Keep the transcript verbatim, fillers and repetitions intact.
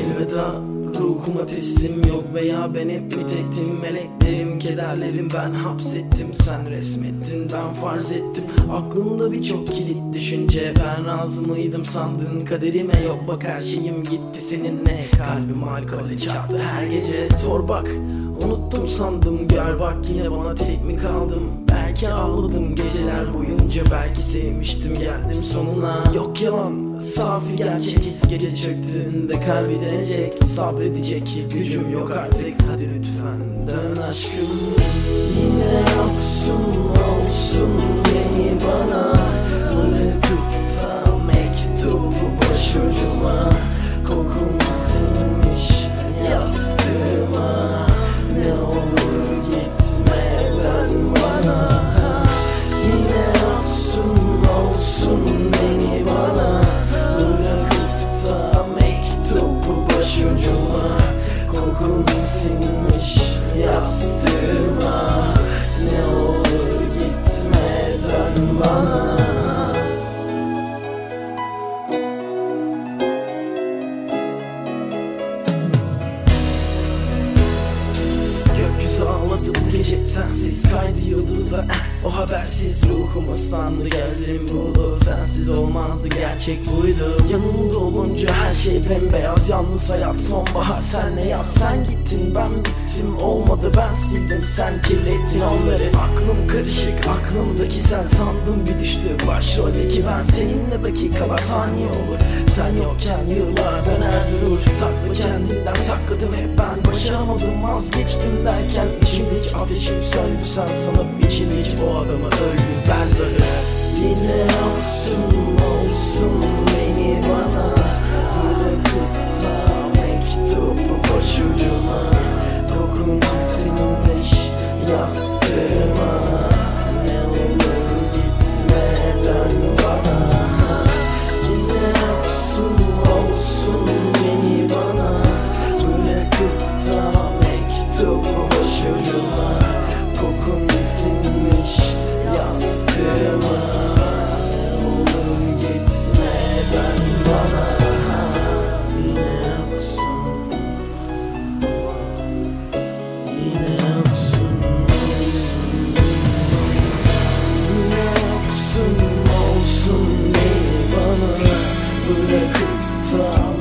Elveda ruhuma teslim, yok veya ben hep mi tektim? Meleklerim, kederlerim ben hapsettim, sen resmettin, ben farz ettim. Aklımda birçok kilit düşünce, ben razı mıydım sandın kaderime? Yok bak her şeyim gitti seninle, kalbim alkole çarptı her gece. Sor bak, unuttum sandım, gel bak yine bana tek mi kaldım? Belki ağladım geceler boyunca, belki sevmiştim geldim sonuna. Yok yalan, safi gerçek, gece çöktüğünde kalbi denecek, sabredecek gücüm yok artık, hadi lütfen dön aşkım. Yine yoksun, olsun beni bana bırakıp da mektubu başucuma, kokun sinmiş yastığıma, ne olur gitme dön bana. Yine yoksun, olsun beni bana bırakıp da mektubu başucuma, kokun sinmiş yastığıma, ne olur gitme dön bana. Gökyüzü ağladı bu gece sensiz, kaydı yıldızlar o habersiz, ruhum ıslandı, gözlerim buğulu, sensiz olmazdı, gerçek buydu. Yanımda olunca her şey bembeyaz, yalnız hayat sonbahar, sen ne yaz. Sen gittin ben bittim, olmadı ben sildim, sen kirlettin onları. Aklım karışık, aklımdaki sen sandım bir düştü, başroldeki ben. Seninle dakikalar saniye olur, sen yokken yıllar döner durur. Sakla kendinden, sakladım hep ben, başaramadım vazgeçtim derken içimdeki ateşim söndü, sen sanıp içindeki o adamı öldün ver zarı. Yine yoksun, olsun beni bana bırakıp da mektubu başucuma, kokun sinmiş yastığıma, ne olur gitme dön bana. Yine yoksun, olsun beni bana bırakıp da mektubu başucuma, kokun sinmiş yastığıma, ne olur gitme dön bana. Yine yoksun, yine yoksun, yine yoksun, olsun beni bana bırakıp da